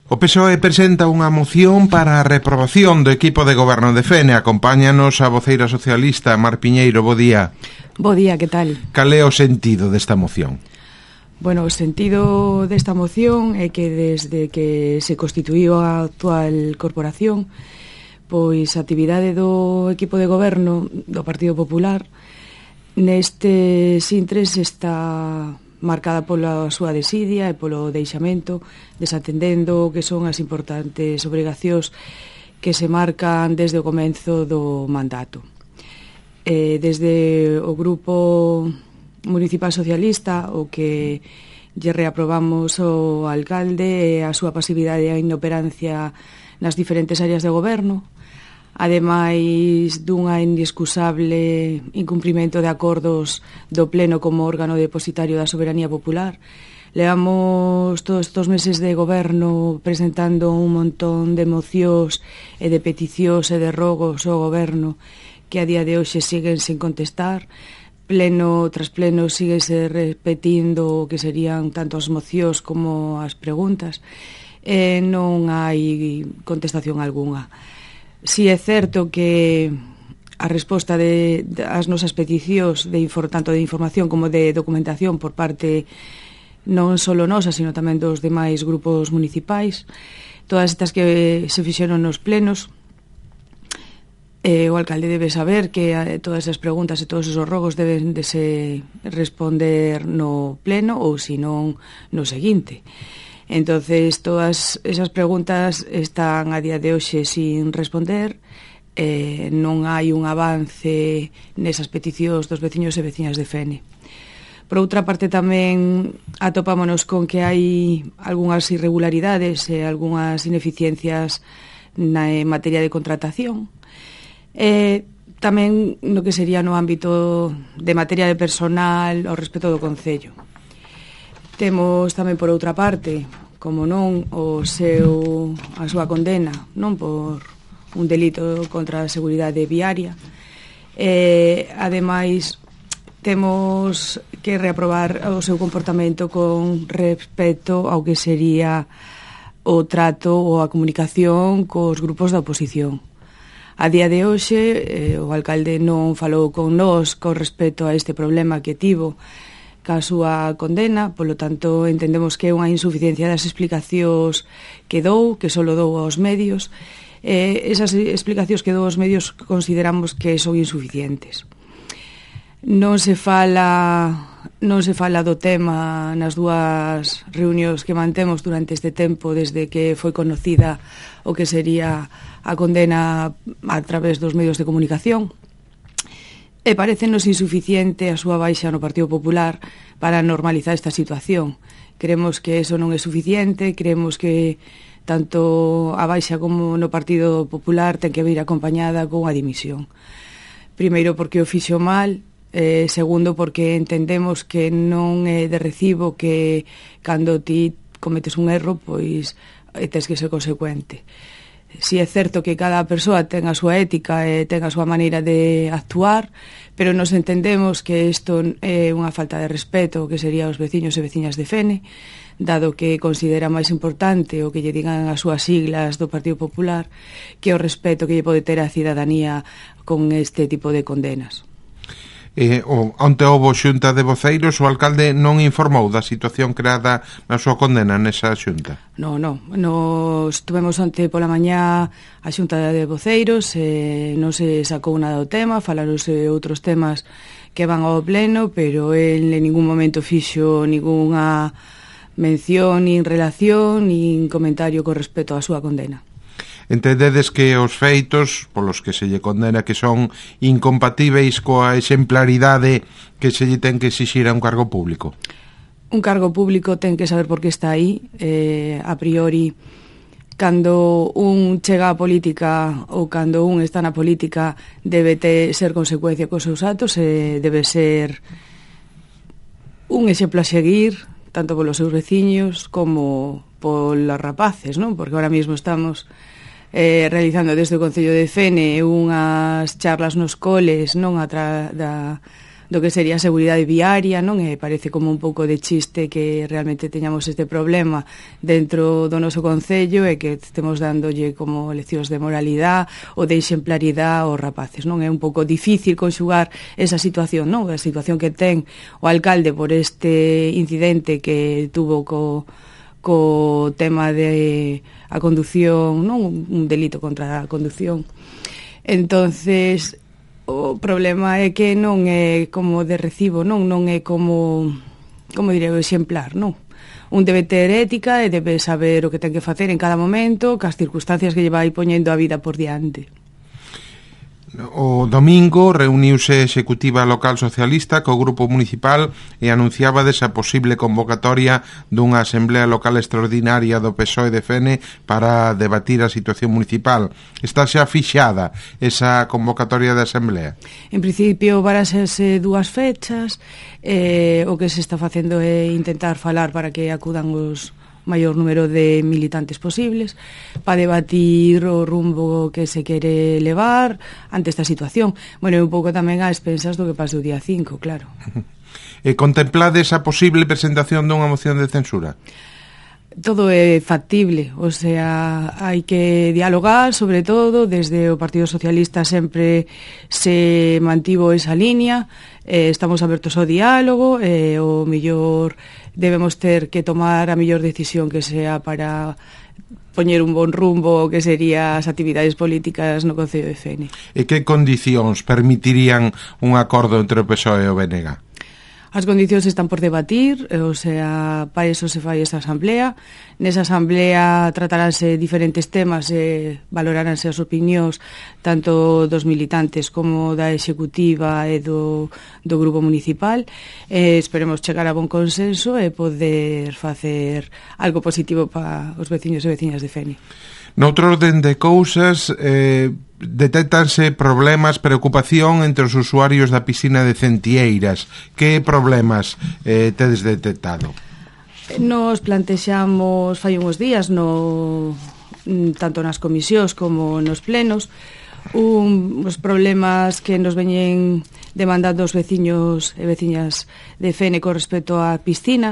O PSOE presenta unha moción para a reprobación do equipo de goberno de Fene. Acompáñanos a voceira socialista Mar Piñeiro. Bo día. Bo día, que tal? Cal é o sentido desta moción? Bueno, o sentido desta moción é que desde que se constituíu a actual corporación, pois a actividade do equipo de goberno do Partido Popular neste intres está marcada pola súa desidia e polo deixamento, desatendendo que son as importantes obrigacións que se marcan desde o comenzo do mandato. Desde o Grupo Municipal Socialista, o que lle reaprobamos o alcalde e a súa pasividade e a inoperancia nas diferentes áreas de goberno, ademais dunha inexcusable incumprimento de acordos do Pleno como órgano depositario da soberanía popular. Levamos todos estes meses de goberno presentando un montón de mocións e de peticións e de rogos ao goberno que a día de hoxe siguen sen contestar. Pleno tras pleno síguese repetindo o que serían tanto as mocións como as preguntas e non hai contestación algunha. Si é certo que a resposta das nosas peticións tanto de información como de documentación por parte non só nosa, sino tamén dos demais grupos municipais, todas estas que se fixeron nos plenos, o alcalde debe saber que todas as preguntas e todos os rogos deben de se responder no pleno ou senón no seguinte. Entonces, todas esas preguntas están a día de hoxe sin responder, non hai un avance nesas peticións dos veciños e veciñas de Fene. Por outra parte, tamén atopámonos con que hai algunhas irregularidades e algunhas ineficiencias na materia de contratación. Tamén no que sería no ámbito de materia de personal ao respecto do Concello. Temos tamén por outra parte, como non, a súa condena, non por un delito contra a seguridade viaria. Ademais, temos que reaprobar o seu comportamento con respecto ao que sería o trato ou a comunicación cos grupos da oposición. A día de hoxe, o alcalde non falou con nós con respecto a este problema que tivo ca súa condena, polo tanto entendemos que é unha insuficiencia das explicacións que dou, que só dou aos medios. Esas explicacións que dou aos medios consideramos que son insuficientes. Non se fala do tema nas dúas reunións que mantemos durante este tempo desde que foi conocida o que sería a condena a través dos medios de comunicación. E parécenos insuficiente a súa baixa no Partido Popular para normalizar esta situación. Creemos que eso non é suficiente, creemos que tanto a baixa como no Partido Popular ten que vir acompañada con a dimisión. Primeiro porque o fixo mal, segundo porque entendemos que non é de recibo que cando ti cometes un erro, pois tes que ser consecuente. Si é certo que cada persoa ten a súa ética e ten a súa maneira de actuar, pero nos entendemos que isto é unha falta de respeto que sería aos veciños e veciñas de Fene, dado que considera máis importante o que lle digan as súas siglas do Partido Popular que o respeto que lle pode ter a cidadanía con este tipo de condenas. Onte houbo xunta de voceiros, o alcalde non informou da situación creada na súa condena nesa xunta? Non, nos tuvemos onte pola mañá a xunta de voceiros, non se sacou nada do tema, falaronse outros temas que van ao pleno, pero el en ningún momento fixo ningunha mención, nin relación, nin comentario con respecto á súa condena. Entendedes que os feitos polos que se lle condena que son incompatíveis coa exemplaridade que se lle ten que exixir a un cargo público? Un cargo público ten que saber por que está aí. A priori, cando un chega á política ou cando un está na política debe ser consecuencia cos seus actos e debe ser un exemplo a seguir tanto polos seus veciños como polos rapaces, non? Porque ahora mesmo estamos realizando desde o Concello de Fene unhas charlas nos coles, non do que sería a seguridade viaria, non? E parece como un pouco de chiste que realmente teñamos este problema dentro do noso concello e que estemos dándolle como leccións de moralidade ou de exemplaridade aos rapaces, non? É un pouco difícil conxugar esa situación, non? A situación que ten o alcalde por este incidente que tuvo co tema de a condución, non? Un delito contra a condución. Entonces, o problema é que non é como de recibo, non é como direi, o exemplar, non? Un debe ter ética e debe saber o que ten que facer en cada momento, cas circunstancias que lle vai poñendo a vida por diante. O domingo reuniuse a Executiva Local Socialista co Grupo Municipal e anunciaba desa posible convocatoria dunha Asamblea Local Extraordinaria do PSOE de Fene para debatir a situación municipal. Está xa fixada esa convocatoria de Asamblea? En principio barásese dúas fechas, o que se está facendo é intentar falar para que acudan os maior número de militantes posibles para debatir o rumbo que se quere levar ante esta situación. Bueno, e un pouco tamén a expensas do que pase o día 5, claro. E contemplades a posible presentación dunha moción de censura? Todo é factible, o sea, hai que dialogar, sobre todo, desde o Partido Socialista sempre se mantivo esa línea, estamos abertos ao diálogo, o mellor debemos ter que tomar a mellor decisión que sea para poñer un bon rumbo que sería as actividades políticas no Concello de Fene. E que condicións permitirían un acordo entre o PSOE e o BNG? As condicións están por debatir, o sea, para eso se fai esta asamblea. Nesa asamblea trataránse diferentes temas e valoraránse as opinións tanto dos militantes como da executiva e do grupo municipal. Esperemos chegar a bon consenso e poder facer algo positivo para os veciños e veciñas de Fene. Noutro orden de cousas, detectanse problemas, preocupación entre os usuarios da piscina de Centieiras. Que problemas tedes detectado? Nos plantexamos fai uns días tanto nas comisións como nos plenos os problemas que nos veñen demandando os veciños e veciñas de Fene con respecto á piscina.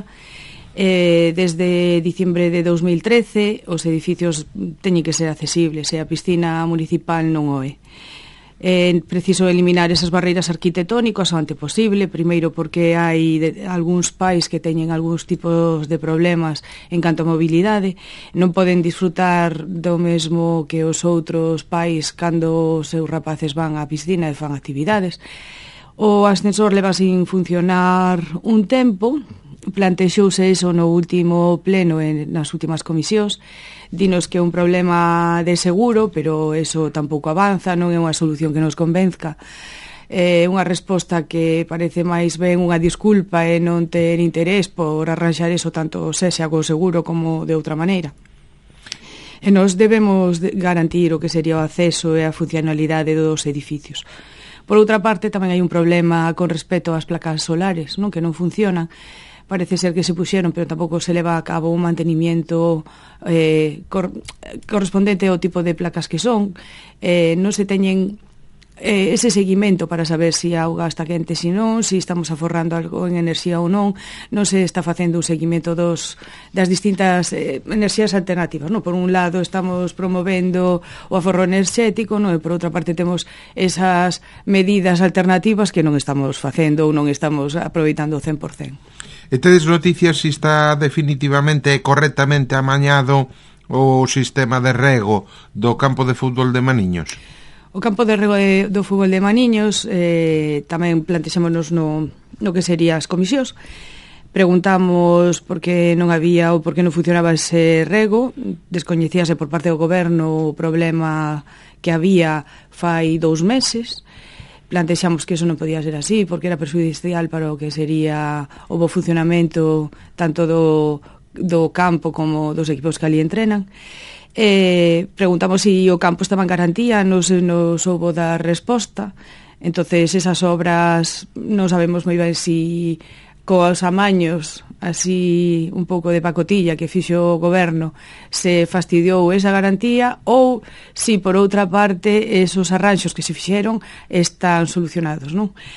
Desde diciembre de 2013 os edificios teñen que ser accesibles e a piscina municipal non o é. Preciso eliminar esas barreiras arquitectónicas o antes posible, primeiro porque hai algúns pais que teñen algúns tipos de problemas en canto a mobilidade, non poden disfrutar do mesmo que os outros pais cando os seus rapaces van á piscina e fan actividades. O ascensor leva sin funcionar un tempo, plantexouse iso no último pleno e nas últimas comisións. Dinos que é un problema de seguro, pero eso tampouco avanza, non é unha solución que nos convenzca. É unha resposta que parece máis ben unha disculpa e non ter interés por arranxar eso tanto sexa co seguro como de outra maneira. E nos debemos garantir o que sería o acceso e a funcionalidade dos edificios. Por outra parte, tamén hai un problema con respecto ás placas solares, non? Que non funcionan. Parece ser que se puxeron, pero tampouco se leva a cabo un mantenimiento correspondente ao tipo de placas que son. Non se teñen ese seguimento para saber se a auga está quente, se non, se estamos aforrando algo en enerxía ou non se está facendo un seguimento das distintas enerxías alternativas, non? Por un lado estamos promovendo o aforro enerxético, non? E por outra parte temos esas medidas alternativas que non estamos facendo ou non estamos aproveitando o 100%. E tedes noticias se está definitivamente e correctamente amañado o sistema de rego do campo de fútbol de Maniños? O campo de rego do fútbol de Maniños tamén plantexámonos no que sería as comisións. Preguntamos por que non había ou por que non funcionaba ese rego. Descoñecíase por parte do goberno o problema que había fai 2 meses. Plantexamos que eso non podía ser así porque era perxudicial para o que sería o bo funcionamento tanto do campo como dos equipos que ali entrenan. Preguntamos se o campo estaba en garantía, nos houbo dar resposta. Entonces esas obras non sabemos moi ben se coas amaños así un pouco de pacotilla que fixo o goberno se fastidiou esa garantía ou se por outra parte esos arranxos que se fixeron están solucionados, non?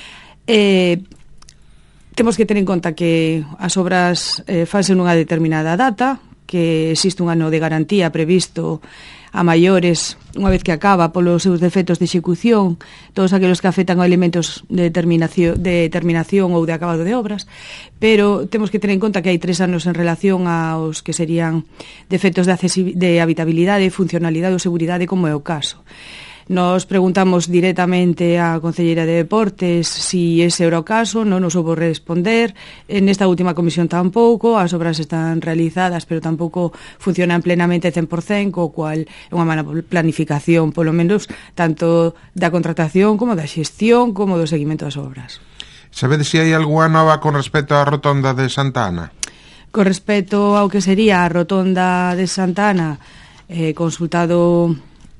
Temos que ter en conta que as obras fanse nunha determinada data, que existe un ano de garantía previsto a maiores, unha vez que acaba polos seus defectos de execución, todos aqueles que afectan a elementos de terminación ou de acabado de obras, pero temos que ter en conta que hai 3 anos en relación aos que serían defectos de habitabilidade, funcionalidade ou seguridade, como é o caso. Nos preguntamos directamente á Concelleira de Deportes si ese era o caso, non nos soubo responder. En esta última comisión tampouco, as obras están realizadas, pero tampouco funcionan plenamente 100%, co cual é unha mala planificación, polo menos, tanto da contratación como da xestión, como do seguimento das obras. Sabedes se hai algunha nova con respecto á rotonda de Santa Ana? Con respecto ao que sería a rotonda de Santa Ana, consultado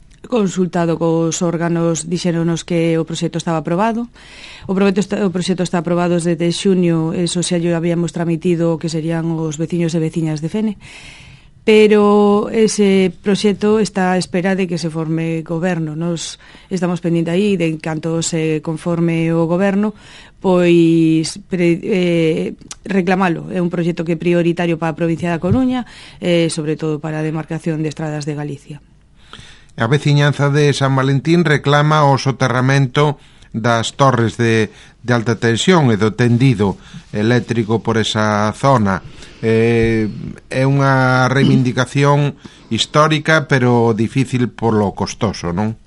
cos órganos, dixéronos que o proxecto estaba aprobado. O proxecto está aprobado desde xuño, eso xa yo habíamos tramitido que serían os veciños e veciñas de Fene, pero ese proxecto está a espera de que se forme goberno. Nos estamos pendientes aí de canto se conforme o goberno, pois reclamalo. É un proxecto que é prioritario para a provincia da Coruña, sobre todo para a demarcación de estradas de Galicia. A veciñanza de San Valentín reclama o soterramento das torres de alta tensión e do tendido eléctrico por esa zona. É unha reivindicación histórica, pero difícil polo costoso, non?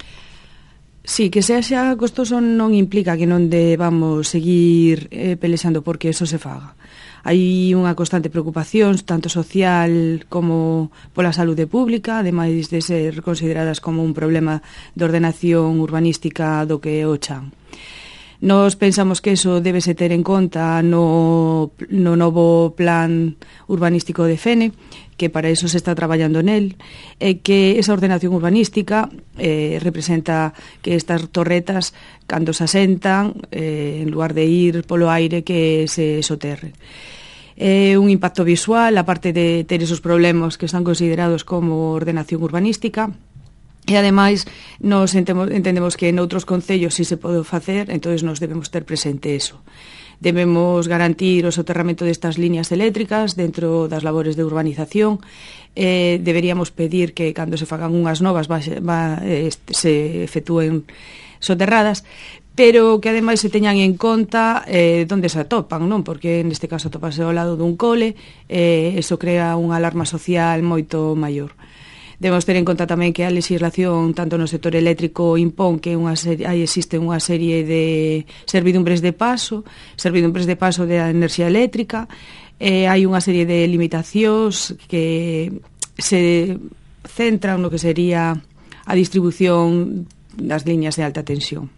Sí, que sexa costoso non implica que non debamos seguir pelexando porque eso se faga. Hai unha constante preocupación, tanto social como pola saúde pública, ademais de ser consideradas como un problema de ordenación urbanística do que é o chan. Nos pensamos que eso débese ter en conta no novo plan urbanístico de Fene, que para eso se está traballando nel, e que esa ordenación urbanística representa que estas torretas, cando se asentan, en lugar de ir polo aire, que se soterren. É un impacto visual, aparte de ter esos problemas que están considerados como ordenación urbanística, e ademais nos entendemos que noutros concellos si se pode facer, entonces nos debemos ter presente eso. Debemos garantir o soterramento destas líneas eléctricas dentro das labores de urbanización. Deberíamos pedir que cando se fagan unhas novas se efectúen soterradas, pero que ademais se teñan en conta onde se atopan, non? Porque neste caso atopase ao lado dun cole, eso crea unha alarma social moito maior. Debemos ter en conta tamén que a legislación tanto no sector eléctrico impón que existe unha serie de servidumbres de paso da enerxía eléctrica, hai unha serie de limitacións que se centran no que sería a distribución das liñas de alta tensión.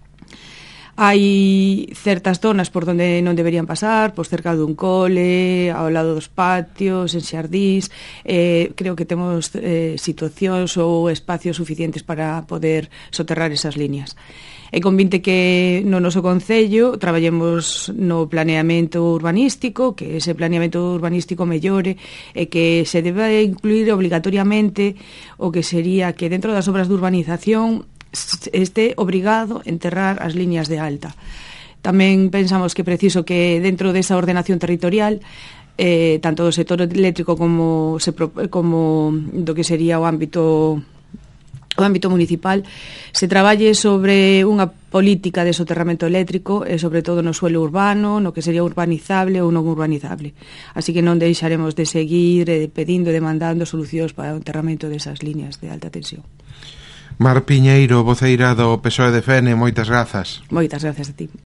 Hai certas zonas por onde non deberían pasar, pois cerca dun cole, ao lado dos patios, en xardís. Creo que temos situacións ou espacios suficientes para poder soterrar esas líneas. É convinte que no noso concello traballemos no planeamento urbanístico, que ese planeamento urbanístico mellore e que se debe incluir obligatoriamente o que sería que dentro das obras de urbanización este obrigado a enterrar as liñas de alta. Tamén pensamos que é preciso que dentro desa ordenación territorial tanto do sector eléctrico como do que sería o ámbito municipal se traballe sobre unha política de soterramento eléctrico e sobre todo no suelo urbano, no que sería urbanizable ou non urbanizable. Así que non deixaremos de seguir pedindo e demandando solucións para o enterramento desas liñas de alta tensión. Mar Piñeiro, voceira do PSOE de Fene, moitas grazas. Moitas grazas a ti.